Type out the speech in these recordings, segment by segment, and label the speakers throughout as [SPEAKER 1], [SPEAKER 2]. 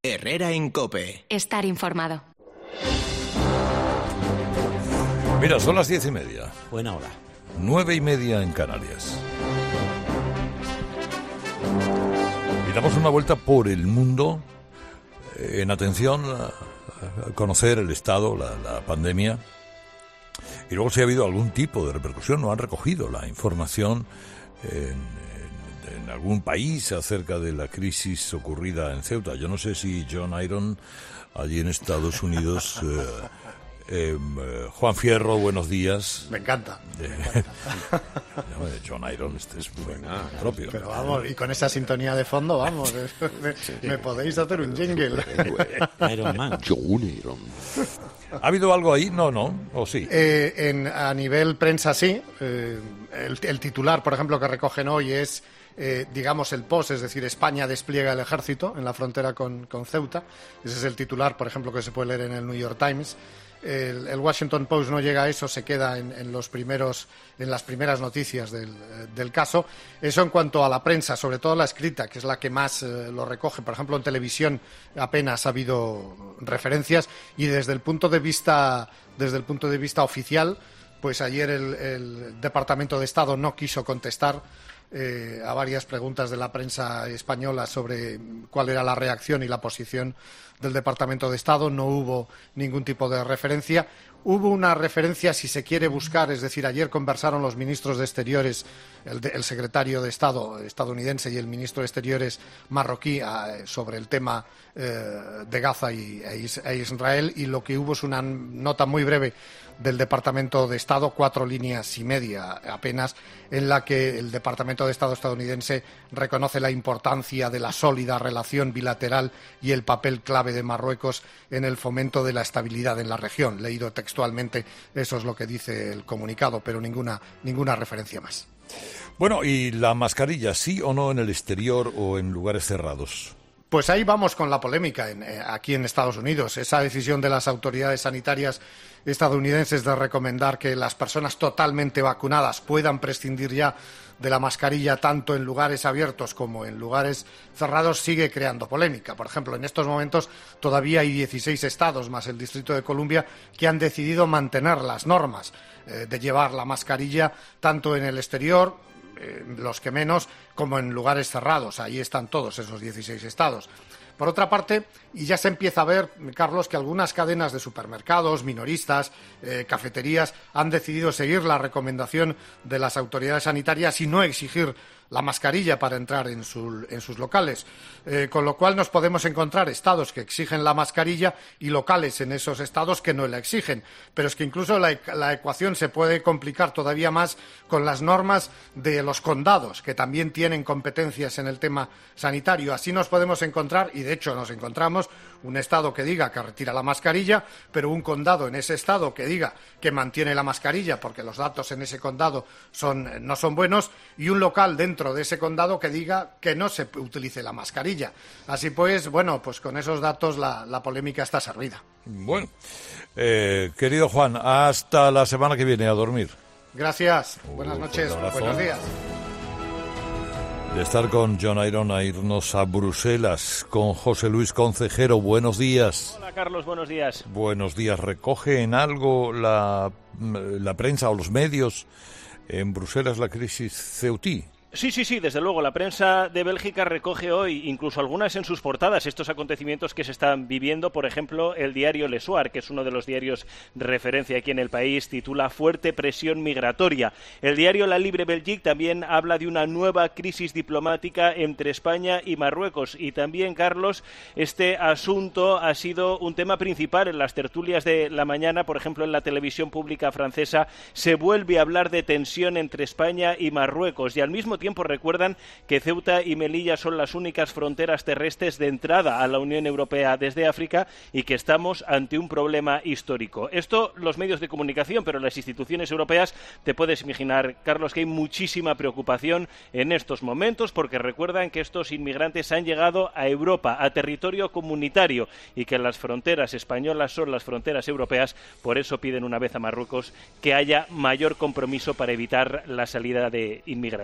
[SPEAKER 1] Herrera en COPE.
[SPEAKER 2] Estar informado.
[SPEAKER 3] Mira, son las 10:30.
[SPEAKER 4] Buena hora.
[SPEAKER 3] 9:30 en Canarias. Y damos una vuelta por el mundo en atención a conocer el estado, la pandemia. Y luego si ha habido algún tipo de repercusión, no han recogido la información en algún país acerca de la crisis ocurrida en Ceuta. Yo no sé si John Iron, allí en Estados Unidos... Juan Fierro, buenos días.
[SPEAKER 5] Me encanta.
[SPEAKER 3] John Iron, este es muy propio.
[SPEAKER 5] Pero vamos, y con esa sintonía de fondo, vamos, me podéis hacer un jingle.
[SPEAKER 4] Iron Man.
[SPEAKER 6] John Iron.
[SPEAKER 3] ¿Ha habido algo ahí? No, ¿o sí?
[SPEAKER 5] A nivel prensa sí. El titular, por ejemplo, que recogen hoy es... digamos el post, es decir, España despliega el ejército en la frontera con Ceuta. Ese es el titular, por ejemplo, que se puede leer en el New York Times. El Washington Post no llega a eso, se queda en las primeras noticias del caso. Eso en cuanto a la prensa, sobre todo la escrita, que es la que más lo recoge. Por ejemplo, en televisión apenas ha habido referencias, y desde el punto de vista oficial, pues ayer el Departamento de Estado no quiso contestar a varias preguntas de la prensa española sobre cuál era la reacción y la posición del Departamento de Estado. No hubo ningún tipo de referencia. Hubo una referencia, si se quiere buscar, es decir, ayer conversaron los ministros de Exteriores, el secretario de Estado estadounidense y el ministro de Exteriores marroquí sobre el tema de Gaza e Israel, y lo que hubo es una nota muy breve del Departamento de Estado, 4 líneas y media apenas, en la que el Departamento de Estado estadounidense reconoce la importancia de la sólida relación bilateral y el papel clave de Marruecos en el fomento de la estabilidad en la región. Leído textualmente, eso es lo que dice el comunicado, pero ninguna referencia más.
[SPEAKER 3] Bueno, ¿y la mascarilla, sí o no en el exterior o en lugares cerrados?
[SPEAKER 5] Pues ahí vamos con la polémica aquí en Estados Unidos. Esa decisión de las autoridades sanitarias estadounidenses de recomendar que las personas totalmente vacunadas puedan prescindir ya de la mascarilla tanto en lugares abiertos como en lugares cerrados sigue creando polémica. Por ejemplo, en estos momentos todavía hay 16 estados más el Distrito de Columbia que han decidido mantener las normas de llevar la mascarilla tanto en el exterior, los que menos, como en lugares cerrados. Ahí están todos esos 16 estados. Por otra parte, y ya se empieza a ver, Carlos, que algunas cadenas de supermercados, minoristas, cafeterías, han decidido seguir la recomendación de las autoridades sanitarias y no exigir la mascarilla para entrar en sus locales. Con lo cual nos podemos encontrar estados que exigen la mascarilla y locales en esos estados que no la exigen. Pero es que incluso la ecuación se puede complicar todavía más con las normas de los condados, que también tienen competencias en el tema sanitario. Así nos podemos encontrar, y de hecho nos encontramos, un estado que diga que retira la mascarilla, pero un condado en ese estado que diga que mantiene la mascarilla porque los datos en ese condado no son buenos, y un local dentro de ese condado que diga que no se utilice la mascarilla. Así pues, bueno, pues con esos datos la polémica está servida.
[SPEAKER 3] Bueno, querido Juan, hasta la semana que viene, a dormir.
[SPEAKER 5] Gracias, buenas noches, buenos días.
[SPEAKER 3] De estar con John Iron a irnos a Bruselas con José Luis Concejero. Buenos días.
[SPEAKER 7] Hola, Carlos, buenos días.
[SPEAKER 3] Buenos días. ¿Recoge en algo la prensa o los medios en Bruselas la crisis ceutí?
[SPEAKER 7] Sí, desde luego. La prensa de Bélgica recoge hoy, incluso algunas en sus portadas, estos acontecimientos que se están viviendo. Por ejemplo, el diario Le Soir, que es uno de los diarios de referencia aquí en el país, titula Fuerte presión migratoria. El diario La Libre Belgique también habla de una nueva crisis diplomática entre España y Marruecos. Y también, Carlos, este asunto ha sido un tema principal en las tertulias de la mañana. Por ejemplo, en la televisión pública francesa se vuelve a hablar de tensión entre España y Marruecos, y al mismo tiempo recuerdan que Ceuta y Melilla son las únicas fronteras terrestres de entrada a la Unión Europea desde África y que estamos ante un problema histórico. Esto los medios de comunicación, pero las instituciones europeas, te puedes imaginar, Carlos, que hay muchísima preocupación en estos momentos porque recuerdan que estos inmigrantes han llegado a Europa, a territorio comunitario, y que las fronteras españolas son las fronteras europeas. Por eso piden una vez a Marruecos que haya mayor compromiso para evitar la salida de inmigrantes hacia España.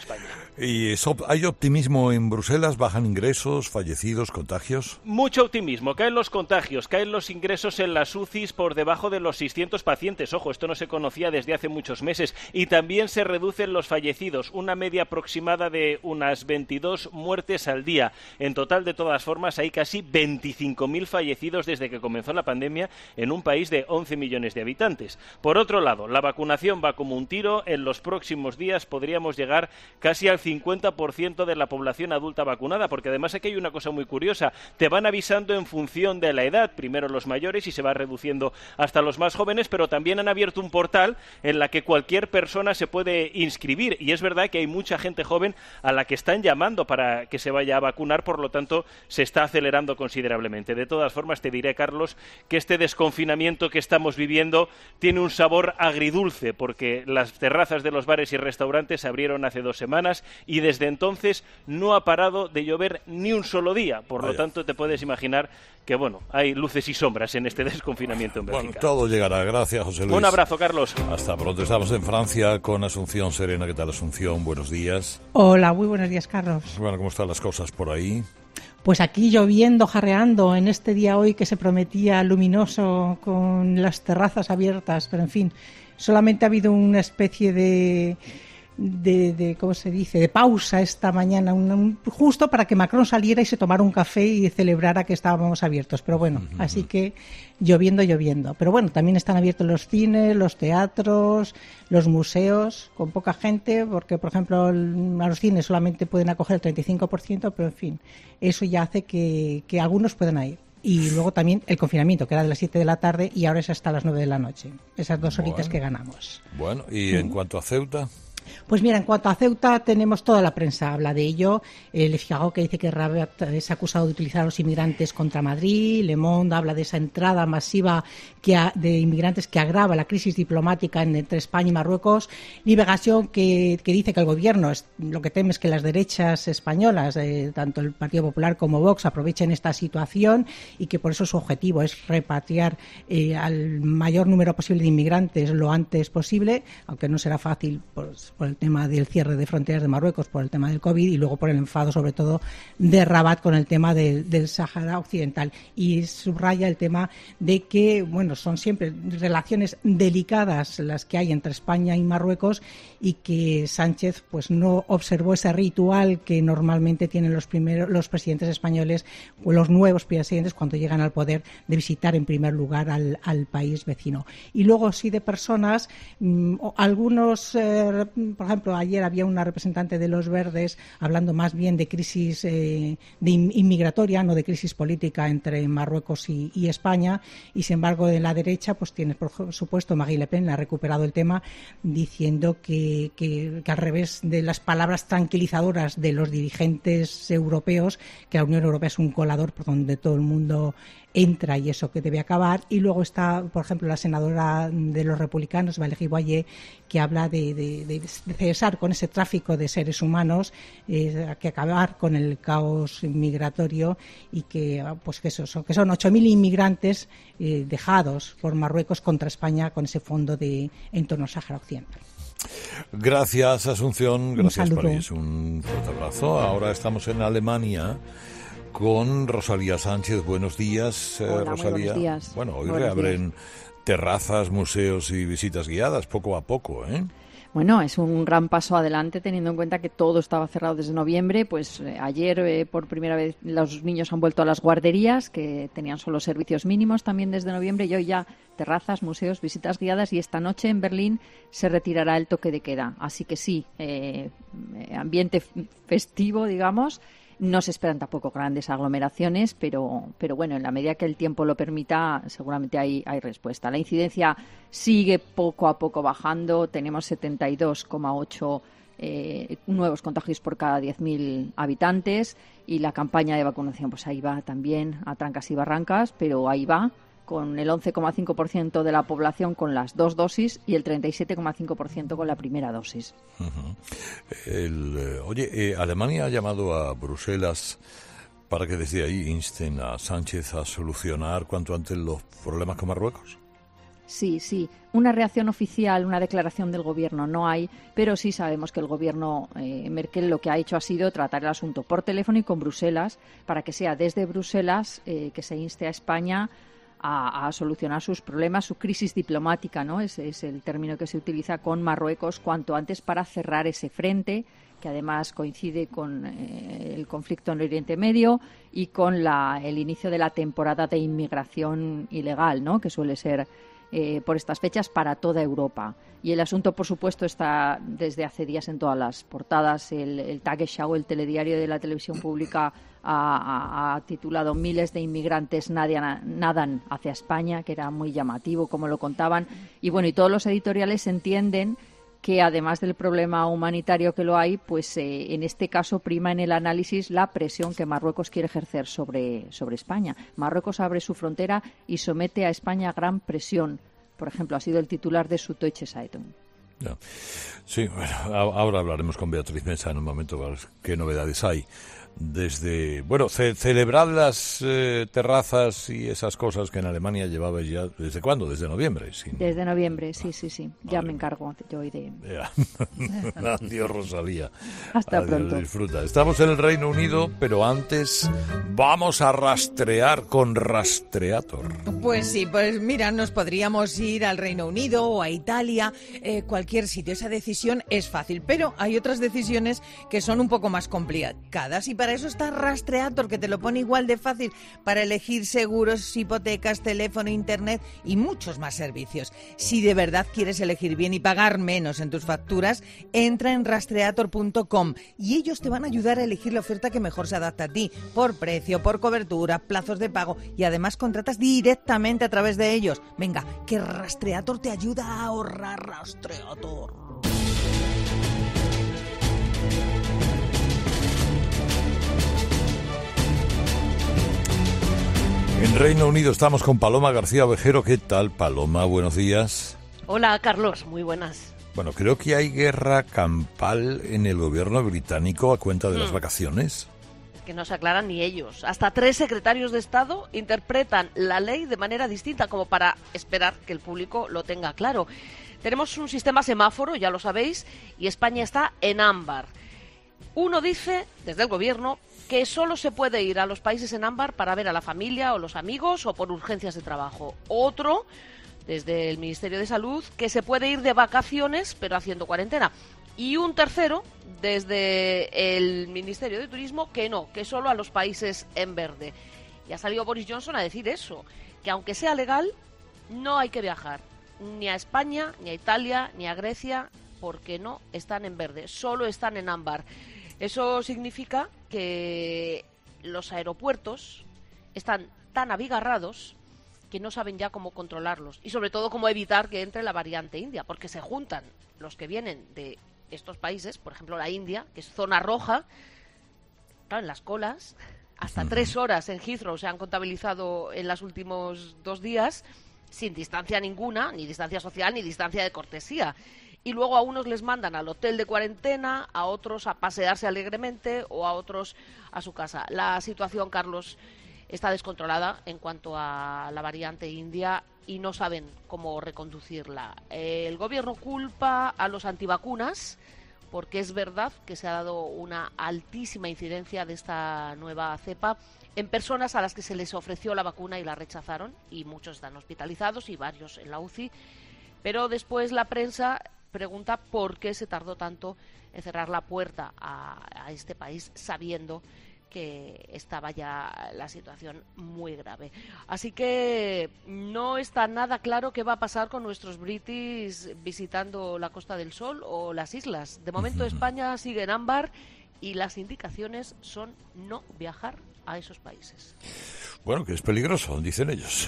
[SPEAKER 7] España.
[SPEAKER 3] ¿Y hay optimismo en Bruselas? ¿Bajan ingresos, fallecidos, contagios?
[SPEAKER 7] Mucho optimismo. Caen los contagios, caen los ingresos en las UCIs por debajo de los 600 pacientes. Ojo, esto no se conocía desde hace muchos meses. Y también se reducen los fallecidos, una media aproximada de unas 22 muertes al día. En total, de todas formas, hay casi 25.000 fallecidos desde que comenzó la pandemia en un país de 11 millones de habitantes. Por otro lado, la vacunación va como un tiro. En los próximos días podríamos llegar casi al 50% de la población adulta vacunada, porque además aquí hay una cosa muy curiosa. Te van avisando en función de la edad, primero los mayores y se va reduciendo hasta los más jóvenes, pero también han abierto un portal en la que cualquier persona se puede inscribir, y es verdad que hay mucha gente joven a la que están llamando para que se vaya a vacunar, por lo tanto se está acelerando considerablemente. De todas formas, te diré, Carlos, que este desconfinamiento que estamos viviendo tiene un sabor agridulce, porque las terrazas de los bares y restaurantes se abrieron hace 2 semanas y desde entonces no ha parado de llover ni un solo día. Por lo tanto, te puedes imaginar que, bueno, hay luces y sombras en este desconfinamiento en Bélgica.
[SPEAKER 3] Bueno, todo llegará. Gracias, José Luis.
[SPEAKER 7] Un abrazo, Carlos.
[SPEAKER 3] Hasta pronto. Estamos en Francia con Asunción Serena. ¿Qué tal, Asunción? Buenos días.
[SPEAKER 1] Hola, muy buenos días, Carlos.
[SPEAKER 3] Bueno, ¿cómo están las cosas por ahí?
[SPEAKER 1] Pues aquí lloviendo, jarreando, en este día hoy que se prometía luminoso con las terrazas abiertas, pero en fin, solamente ha habido una especie de ¿cómo se dice?, de pausa esta mañana, justo para que Macron saliera y se tomara un café y celebrara que estábamos abiertos. Pero bueno, así que lloviendo. Pero bueno, también están abiertos los cines, los teatros, los museos, con poca gente, porque, por ejemplo, a los cines solamente pueden acoger el 35%, pero en fin, eso ya hace que algunos puedan ir. Y luego también el confinamiento, que era de las 7 de la tarde y ahora es hasta las 9 de la noche. Esas 2 horitas que ganamos.
[SPEAKER 3] Bueno, ¿y en cuanto a Ceuta?
[SPEAKER 1] Pues mira, en cuanto a Ceuta, tenemos toda la prensa habla de ello. Le Figaro, que dice que Rabat es acusado de utilizar a los inmigrantes contra Madrid. Le Monde habla de esa entrada masiva de inmigrantes que agrava la crisis diplomática entre España y Marruecos. Liberación, que dice que el gobierno lo que teme es que las derechas españolas, tanto el Partido Popular como Vox, aprovechen esta situación y que por eso su objetivo es repatriar al mayor número posible de inmigrantes lo antes posible, aunque no será fácil por el tema del cierre de fronteras de Marruecos, por el tema del COVID y luego por el enfado, sobre todo, de Rabat con el tema del Sáhara Occidental. Y subraya el tema de que, bueno, son siempre relaciones delicadas las que hay entre España y Marruecos y que Sánchez pues no observó ese ritual que normalmente tienen los presidentes españoles o los nuevos presidentes cuando llegan al poder, de visitar en primer lugar al país vecino. Y luego sí de personas, algunos por ejemplo, ayer había una representante de los Verdes hablando más bien de crisis inmigratoria, no de crisis política entre Marruecos y España, y sin embargo en la derecha pues tiene, por supuesto, Marine Le Pen ha recuperado el tema diciendo que al revés de las palabras tranquilizadoras de los dirigentes europeos, que la Unión Europea es un colador por donde todo el mundo entra y eso que debe acabar. Y luego está, por ejemplo, la senadora de los republicanos, Valérie Boyer, que habla de cesar con ese tráfico de seres humanos, que acabar con el caos migratorio y que son 8.000 inmigrantes dejados por Marruecos contra España con ese fondo en torno al Sáhara Occidental.
[SPEAKER 3] Gracias, Asunción. Gracias, París. Un fuerte abrazo. Ahora estamos en Alemania con Rosalía Sánchez. Buenos días,
[SPEAKER 2] Hola,
[SPEAKER 3] Rosalía.
[SPEAKER 2] Buenos días.
[SPEAKER 3] Bueno, hoy reabren terrazas, museos y visitas guiadas, poco a poco, ¿eh?
[SPEAKER 2] Bueno, es un gran paso adelante teniendo en cuenta que todo estaba cerrado desde noviembre. Pues ayer por primera vez los niños han vuelto a las guarderías, que tenían solo servicios mínimos también desde noviembre, y hoy ya terrazas, museos, visitas guiadas, y esta noche en Berlín se retirará el toque de queda. Así que sí, ambiente festivo, digamos. No se esperan tampoco grandes aglomeraciones, pero bueno, en la medida que el tiempo lo permita, seguramente hay respuesta. La incidencia sigue poco a poco bajando. Tenemos 72,8 nuevos contagios por cada 10.000 habitantes y la campaña de vacunación pues ahí va también a trancas y barrancas, pero ahí va, con el 11,5% de la población con las 2 dosis y el 37,5% con la primera dosis.
[SPEAKER 3] Alemania ha llamado a Bruselas para que desde ahí insten a Sánchez a solucionar cuanto antes los problemas con Marruecos.
[SPEAKER 2] Sí. Una reacción oficial, una declaración del gobierno no hay, pero sí sabemos que el gobierno Merkel lo que ha hecho ha sido tratar el asunto por teléfono y con Bruselas, para que sea desde Bruselas que se inste a España a solucionar sus problemas, su crisis diplomática, ¿no? Ese es el término que se utiliza con Marruecos cuanto antes para cerrar ese frente, que además coincide con el conflicto en el Oriente Medio y con el inicio de la temporada de inmigración ilegal, ¿no? Que suele ser por estas fechas para toda Europa. Y el asunto, por supuesto, está desde hace días en todas las portadas. El Tagesschau, el telediario de la televisión pública, ha titulado "Miles de inmigrantes nadan hacia España", que era muy llamativo, como lo contaban. Y bueno, y todos los editoriales entienden que además del problema humanitario que lo hay, pues en este caso prima en el análisis la presión que Marruecos quiere ejercer sobre España. Marruecos abre su frontera y somete a España a gran presión. Por ejemplo, ha sido el titular de Süddeutsche Zeitung.
[SPEAKER 3] Ya. Sí, bueno, ahora hablaremos con Beatriz Mesa en un momento para ver qué novedades hay. Celebrad las terrazas y esas cosas que en Alemania llevabais ya, ¿desde cuándo? ¿Desde noviembre?
[SPEAKER 2] Desde noviembre, sí. Ya me encargo yo hoy de...
[SPEAKER 3] Adiós, Rosalía.
[SPEAKER 2] Hasta pronto.
[SPEAKER 3] Disfruta. Estamos en el Reino Unido, pero antes vamos a rastrear con Rastreator.
[SPEAKER 4] Pues sí, pues mira, nos podríamos ir al Reino Unido o a Italia, cualquier sitio. Esa decisión es fácil, pero hay otras decisiones que son un poco más complicadas y para eso está Rastreator, que te lo pone igual de fácil para elegir seguros, hipotecas, teléfono, internet y muchos más servicios. Si de verdad quieres elegir bien y pagar menos en tus facturas, entra en rastreator.com y ellos te van a ayudar a elegir la oferta que mejor se adapta a ti, por precio, por cobertura, plazos de pago, y además contratas directamente a través de ellos. Venga, que Rastreator te ayuda a ahorrar. Rastreator.
[SPEAKER 3] En Reino Unido estamos con Paloma García Ovejero. ¿Qué tal, Paloma? Buenos días.
[SPEAKER 6] Hola, Carlos. Muy buenas.
[SPEAKER 3] Bueno, creo que hay guerra campal en el gobierno británico a cuenta de las vacaciones.
[SPEAKER 6] Que no se aclaran ni ellos. Hasta 3 secretarios de Estado interpretan la ley de manera distinta, como para esperar que el público lo tenga claro. Tenemos un sistema semáforo, ya lo sabéis, y España está en ámbar. Uno dice, desde el gobierno, que solo se puede ir a los países en ámbar para ver a la familia o los amigos o por urgencias de trabajo. Otro, desde el Ministerio de Salud, que se puede ir de vacaciones pero haciendo cuarentena. Y un tercero, desde el Ministerio de Turismo, que no, que solo a los países en verde. Y ha salido Boris Johnson a decir eso, que aunque sea legal, no hay que viajar ni a España, ni a Italia, ni a Grecia, porque no están en verde, solo están en ámbar. Eso significa que los aeropuertos están tan abigarrados que no saben ya cómo controlarlos y sobre todo cómo evitar que entre la variante india, porque se juntan los que vienen de estos países, por ejemplo la India, que es zona roja, claro, en las colas, hasta 3 horas en Heathrow se han contabilizado en los últimos 2 días, sin distancia ninguna, ni distancia social, ni distancia de cortesía. Y luego a unos les mandan al hotel de cuarentena, a otros a pasearse alegremente o a otros a su casa. La situación, Carlos, está descontrolada en cuanto a la variante india y no saben cómo reconducirla. El gobierno culpa a los antivacunas porque es verdad que se ha dado una altísima incidencia de esta nueva cepa en personas a las que se les ofreció la vacuna y la rechazaron, y muchos están hospitalizados y varios en la UCI. Pero después la prensa pregunta por qué se tardó tanto en cerrar la puerta a este país, sabiendo que estaba ya la situación muy grave. Así que no está nada claro qué va a pasar con nuestros britis visitando la Costa del Sol o las islas. De momento España sigue en ámbar y las indicaciones son no viajar a esos países.
[SPEAKER 3] Bueno, que es peligroso, dicen ellos.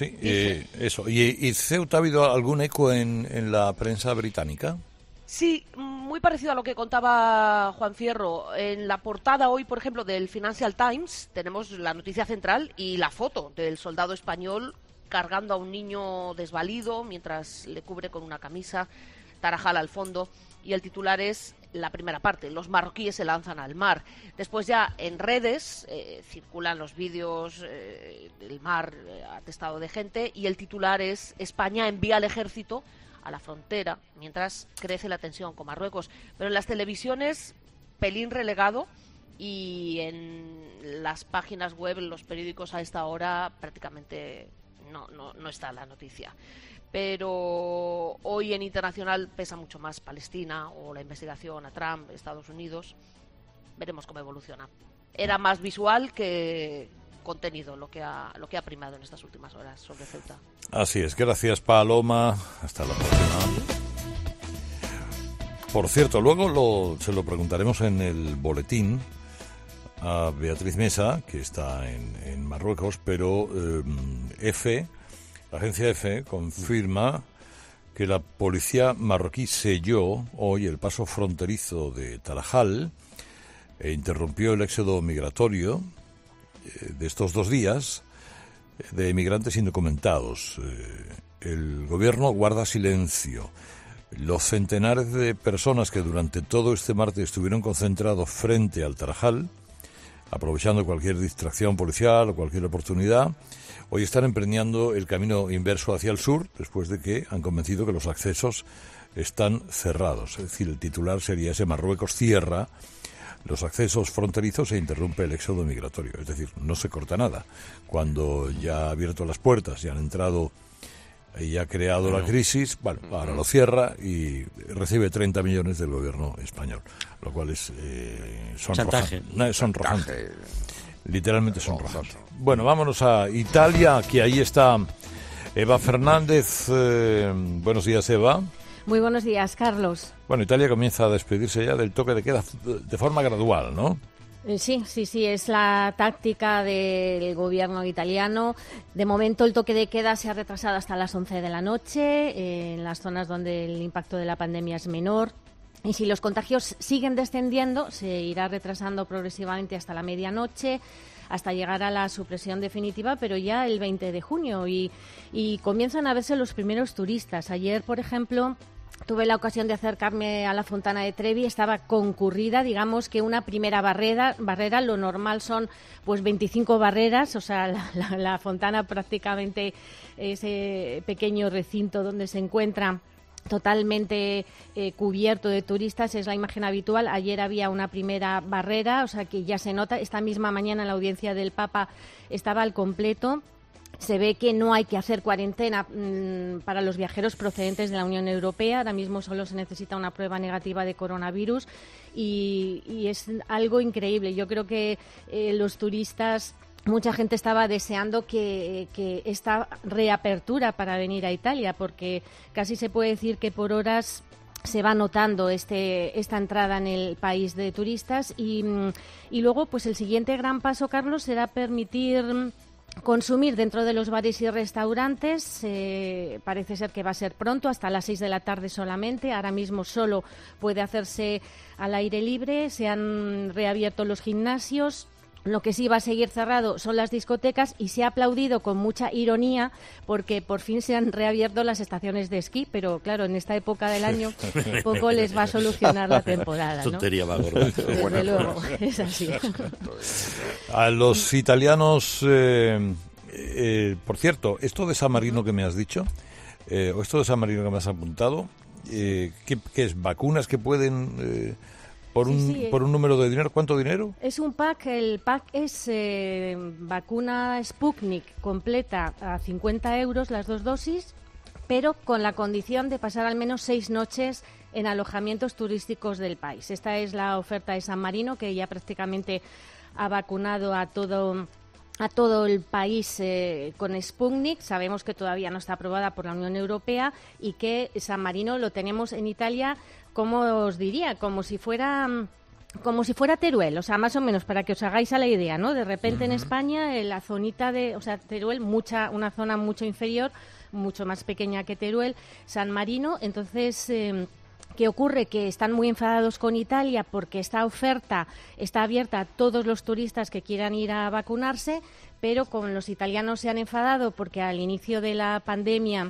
[SPEAKER 3] Eso. ¿Y Ceuta ha habido algún eco en la prensa británica?
[SPEAKER 6] Sí, muy parecido a lo que contaba Juan Fierro. En la portada hoy, por ejemplo, del Financial Times, tenemos la noticia central y la foto del soldado español cargando a un niño desvalido mientras le cubre con una camisa. Tarajal al fondo, y el titular es la primera parte: los marroquíes se lanzan al mar. Después ya en redes circulan los vídeos del mar atestado de gente, y el titular es: España envía al ejército a la frontera mientras crece la tensión con Marruecos. Pero en las televisiones, pelín relegado, y en las páginas web, en los periódicos a esta hora prácticamente no está la noticia. Pero hoy en internacional pesa mucho más Palestina o la investigación a Trump, Estados Unidos. Veremos cómo evoluciona. Era más visual que contenido lo que ha primado en estas últimas horas sobre Ceuta.
[SPEAKER 3] Así es, gracias Paloma, hasta la próxima. Por cierto, luego se lo preguntaremos en el boletín a Beatriz Mesa, que está en Marruecos, pero la agencia EFE confirma que la policía marroquí selló hoy el paso fronterizo de Tarajal e interrumpió el éxodo migratorio de estos 2 días de inmigrantes indocumentados. El gobierno guarda silencio. Los centenares de personas que durante todo este martes estuvieron concentrados frente al Tarajal, aprovechando cualquier distracción policial o cualquier oportunidad, hoy están emprendiendo el camino inverso hacia el sur, después de que han convencido que los accesos están cerrados. Es decir, el titular sería ese: Marruecos cierra los accesos fronterizos e interrumpe el éxodo migratorio. Es decir, no se corta nada. Cuando ya ha abierto las puertas y han entrado y ha creado la crisis, bueno, ahora lo cierra y recibe 30 millones del gobierno español, lo cual es sonrojante. Literalmente sonrojante. Bueno, vámonos a Italia, que ahí está Eva Fernández. Buenos días, Eva.
[SPEAKER 8] Muy buenos días, Carlos.
[SPEAKER 3] Bueno, Italia comienza a despedirse ya del toque de queda de forma gradual, ¿no?
[SPEAKER 8] Sí, es la táctica del gobierno italiano. De momento el toque de queda se ha retrasado hasta las 11 de la noche, en las zonas donde el impacto de la pandemia es menor. Y si los contagios siguen descendiendo, se irá retrasando progresivamente hasta la medianoche, hasta llegar a la supresión definitiva, pero ya el 20 de junio. Y comienzan a verse los primeros turistas. Ayer, por ejemplo, tuve la ocasión de acercarme a la Fontana de Trevi, estaba concurrida, digamos que una primera barrera, lo normal son pues 25 barreras, o sea, la fontana prácticamente, ese pequeño recinto donde se encuentra totalmente cubierto de turistas, es la imagen habitual. Ayer había una primera barrera, o sea que ya se nota. Esta misma mañana en la audiencia del Papa estaba al completo. Se ve que no hay que hacer cuarentena para los viajeros procedentes de la Unión Europea. Ahora mismo solo se necesita una prueba negativa de coronavirus y es algo increíble. Yo creo que los turistas, mucha gente estaba deseando que esta reapertura para venir a Italia, porque casi se puede decir que por horas se va notando esta entrada en el país de turistas y luego pues el siguiente gran paso, Carlos, será permitir consumir dentro de los bares y restaurantes. Parece ser que va a ser pronto, hasta las 6 de la tarde solamente. Ahora mismo solo puede hacerse al aire libre. Se han reabierto los gimnasios. Lo que sí va a seguir cerrado son las discotecas y se ha aplaudido con mucha ironía porque por fin se han reabierto las estaciones de esquí, pero claro, en esta época del año poco les va a solucionar la temporada, ¿no?
[SPEAKER 9] Tontería va gorda.
[SPEAKER 8] Desde luego, es así.
[SPEAKER 3] A los italianos, por cierto, esto de San Marino que me has dicho, o esto de San Marino que me has apuntado, ¿qué es? ¿Vacunas que pueden... Por un número de dinero? ¿Cuánto dinero?
[SPEAKER 8] Es un pack, el pack es vacuna Sputnik completa a 50 euros las 2 dosis, pero con la condición de pasar al menos 6 noches en alojamientos turísticos del país. Esta es la oferta de San Marino, que ya prácticamente ha vacunado a todo el país con Sputnik. Sabemos que todavía no está aprobada por la Unión Europea y que San Marino lo tenemos en Italia, como os diría, como si fuera Teruel, o sea, más o menos para que os hagáis a la idea, ¿no? De repente en España, la zonita Teruel, una zona mucho inferior, mucho más pequeña que Teruel, San Marino. Entonces, ¿qué ocurre? Que están muy enfadados con Italia porque esta oferta está abierta a todos los turistas que quieran ir a vacunarse, pero con los italianos se han enfadado porque al inicio de la pandemia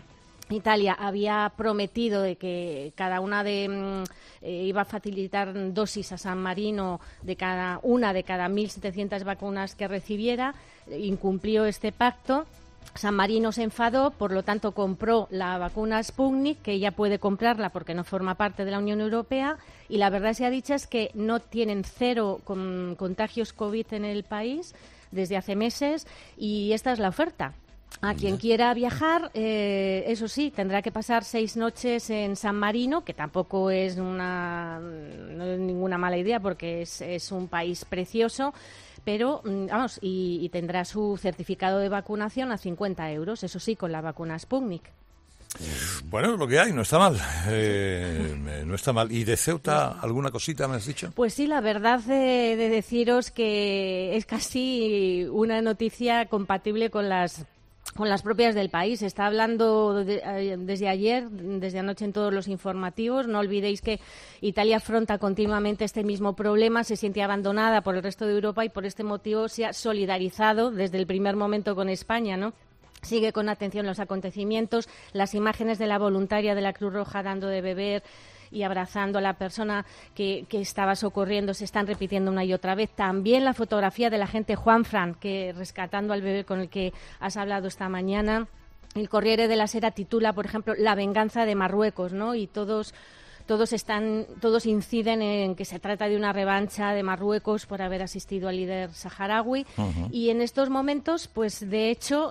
[SPEAKER 8] Italia había prometido de que cada una iba a facilitar dosis a San Marino de cada 1.700 vacunas que recibiera, incumplió este pacto. San Marino se enfadó, por lo tanto compró la vacuna Sputnik, que ya puede comprarla porque no forma parte de la Unión Europea, y la verdad sea dicha es que no tienen 0 contagios COVID en el país desde hace meses, y esta es la oferta. A quien quiera viajar, eso sí, tendrá que pasar 6 noches en San Marino, que tampoco es no es ninguna mala idea porque es un país precioso, pero vamos, y tendrá su certificado de vacunación a 50 euros, eso sí, con la vacuna Sputnik.
[SPEAKER 3] Bueno, lo que hay, no está mal. No está mal. ¿Y de Ceuta alguna cosita me has dicho?
[SPEAKER 8] Pues sí, la verdad de deciros que es casi una noticia compatible con las propias del país. Se está hablando desde ayer, desde anoche en todos los informativos. No olvidéis que Italia afronta continuamente este mismo problema, se siente abandonada por el resto de Europa y por este motivo se ha solidarizado desde el primer momento con España, ¿no? Sigue con atención los acontecimientos, las imágenes de la voluntaria de la Cruz Roja dando de beber y abrazando a la persona que estaba socorriendo se están repitiendo una y otra vez. También la fotografía del agente Juanfran, que rescatando al bebé con el que has hablado esta mañana. El Corriere della Sera titula, por ejemplo, La venganza de Marruecos, ¿no? Y todos inciden en que se trata de una revancha de Marruecos por haber asistido al líder saharaui. Uh-huh. Y en estos momentos, pues de hecho,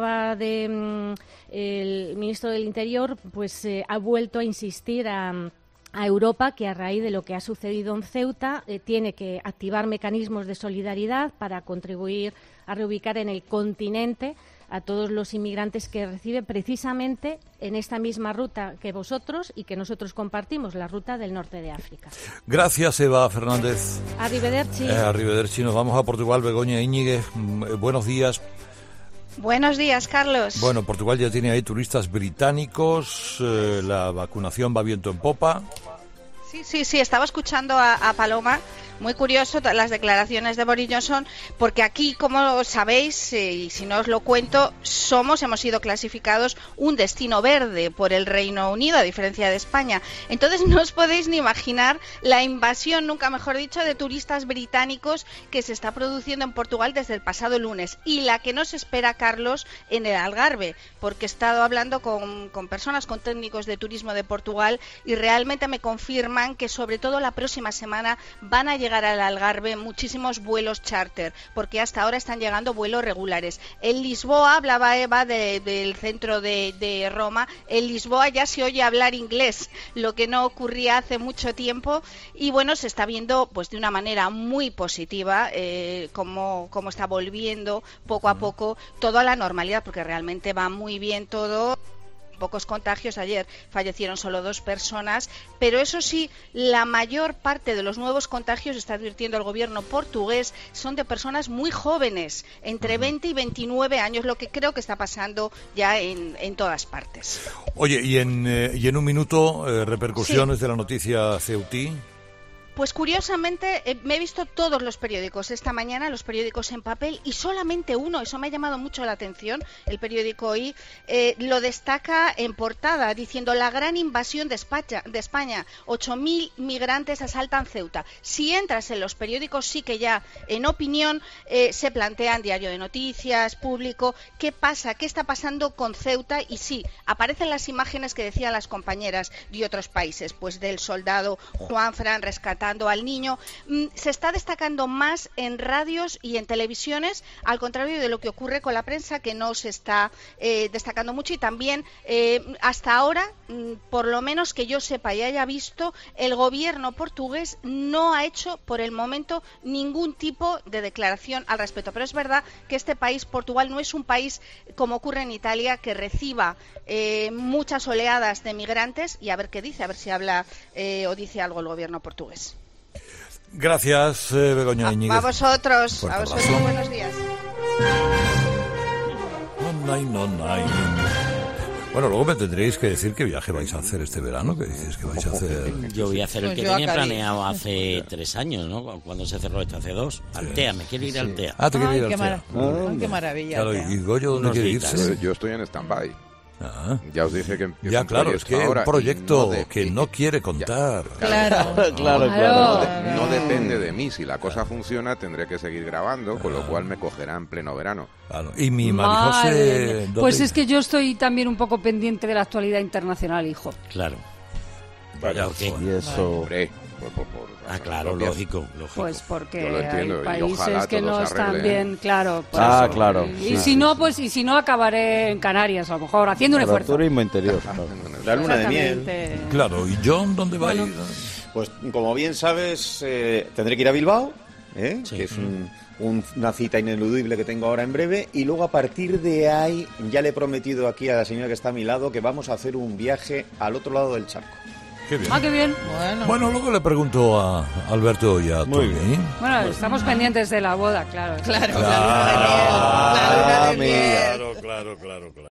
[SPEAKER 8] el ministro del Interior pues ha vuelto a insistir a Europa que a raíz de lo que ha sucedido en Ceuta tiene que activar mecanismos de solidaridad para contribuir a reubicar en el continente a todos los inmigrantes que recibe precisamente en esta misma ruta que vosotros y que nosotros compartimos, la ruta del norte de África.
[SPEAKER 3] Gracias, Eva Fernández.
[SPEAKER 8] Arrivederci.
[SPEAKER 3] Arrivederci. Nos vamos a Portugal. Begoña Íñiguez, buenos días.
[SPEAKER 9] Buenos días, Carlos.
[SPEAKER 3] Bueno, Portugal ya tiene ahí turistas británicos, la vacunación va viento en popa.
[SPEAKER 9] Sí, estaba escuchando a Paloma. Muy curioso las declaraciones de Boris Johnson, porque aquí, como sabéis, y si no os lo cuento, hemos sido clasificados un destino verde por el Reino Unido, a diferencia de España. Entonces no os podéis ni imaginar la invasión, nunca mejor dicho, de turistas británicos que se está produciendo en Portugal desde el pasado lunes, y la que nos espera, Carlos, en el Algarve, porque he estado hablando con personas, con técnicos de turismo de Portugal, y realmente me confirman que sobre todo la próxima semana van a llegar al Algarve muchísimos vuelos charter, porque hasta ahora están llegando vuelos regulares. En Lisboa, hablaba Eva del centro de Roma, en Lisboa ya se oye hablar inglés, lo que no ocurría hace mucho tiempo, y bueno, se está viendo pues de una manera muy positiva cómo está volviendo poco a poco todo a la normalidad, porque realmente va muy bien todo. Pocos contagios, ayer fallecieron solo 2 personas, pero eso sí, la mayor parte de los nuevos contagios, está advirtiendo el gobierno portugués, son de personas muy jóvenes, entre 20 y 29 años, lo que creo que está pasando ya en todas partes.
[SPEAKER 3] Oye, y en un minuto, repercusiones de la noticia ceutí.
[SPEAKER 9] Pues curiosamente me he visto todos los periódicos esta mañana, los periódicos en papel, y solamente uno, eso me ha llamado mucho la atención, el periódico Hoy, lo destaca en portada, diciendo la gran invasión de España, 8.000 migrantes asaltan Ceuta. Si entras en los periódicos, sí que ya en opinión se plantean Diario de Noticias, Público, qué pasa, qué está pasando con Ceuta, y sí, aparecen las imágenes que decían las compañeras de otros países, pues del soldado Juanfran rescatado al niño. Se está destacando más en radios y en televisiones, al contrario de lo que ocurre con la prensa, que no se está destacando mucho, y también hasta ahora, por lo menos que yo sepa y haya visto, el gobierno portugués no ha hecho por el momento ningún tipo de declaración al respecto. Pero es verdad que este país, Portugal, no es un país como ocurre en Italia, que reciba muchas oleadas de migrantes, y a ver qué dice, a ver si habla o dice algo el gobierno portugués.
[SPEAKER 3] Gracias, Begoña Íñiguez.
[SPEAKER 9] A vosotros, buenos días.
[SPEAKER 3] Bueno, luego me tendréis que decir qué viaje vais a hacer este verano, que dices que vais a hacer.
[SPEAKER 10] Yo voy a hacer el que tenía planeado hace 3 años, ¿no? Cuando se cerró esto, hace 2. Altea, me quiero ir a Altea.
[SPEAKER 3] Ah, te quiero ir a Altea.
[SPEAKER 4] Qué maravilla.
[SPEAKER 3] Claro, ¿y Goyo dónde quiere irse?
[SPEAKER 11] Yo estoy en stand-by. Ya os dije que empieza
[SPEAKER 3] Ya,
[SPEAKER 11] un
[SPEAKER 3] claro, es
[SPEAKER 11] proyecto
[SPEAKER 3] que
[SPEAKER 11] ahora
[SPEAKER 3] un proyecto
[SPEAKER 11] y
[SPEAKER 3] que no quiere contar.
[SPEAKER 11] No depende de mí. Si la cosa funciona, tendré que seguir grabando, con lo cual me cogerá en pleno verano.
[SPEAKER 3] Claro. Y mi Marijose...
[SPEAKER 12] Pues es que yo estoy también un poco pendiente de la actualidad internacional, hijo.
[SPEAKER 10] Claro.
[SPEAKER 3] Vaya,
[SPEAKER 10] y eso...
[SPEAKER 11] Hombre,
[SPEAKER 10] claro, lógico.
[SPEAKER 12] Pues porque
[SPEAKER 11] yo lo entiendo,
[SPEAKER 12] hay
[SPEAKER 11] y ojalá
[SPEAKER 12] países que
[SPEAKER 11] todo
[SPEAKER 12] no
[SPEAKER 11] se
[SPEAKER 12] están
[SPEAKER 11] arregle,
[SPEAKER 12] bien, claro.
[SPEAKER 13] Ah, claro.
[SPEAKER 12] Y si no, pues y si no acabaré en Canarias, a lo mejor haciendo un esfuerzo.
[SPEAKER 13] Turismo interior.
[SPEAKER 14] La luna de miel.
[SPEAKER 3] Claro, ¿y John dónde va a ir?
[SPEAKER 14] Pues como bien sabes, tendré que ir a Bilbao, que es una cita ineludible que tengo ahora en breve, y luego a partir de ahí ya le he prometido aquí a la señora que está a mi lado que vamos a hacer un viaje al otro lado del charco.
[SPEAKER 3] Qué bien.
[SPEAKER 12] Ah, qué bien.
[SPEAKER 3] Bueno, luego le pregunto a Alberto y a Tony.
[SPEAKER 12] Bueno, estamos pendientes de la boda, claro.
[SPEAKER 4] Claro,
[SPEAKER 3] Claro,
[SPEAKER 4] la luna de miel.
[SPEAKER 3] claro.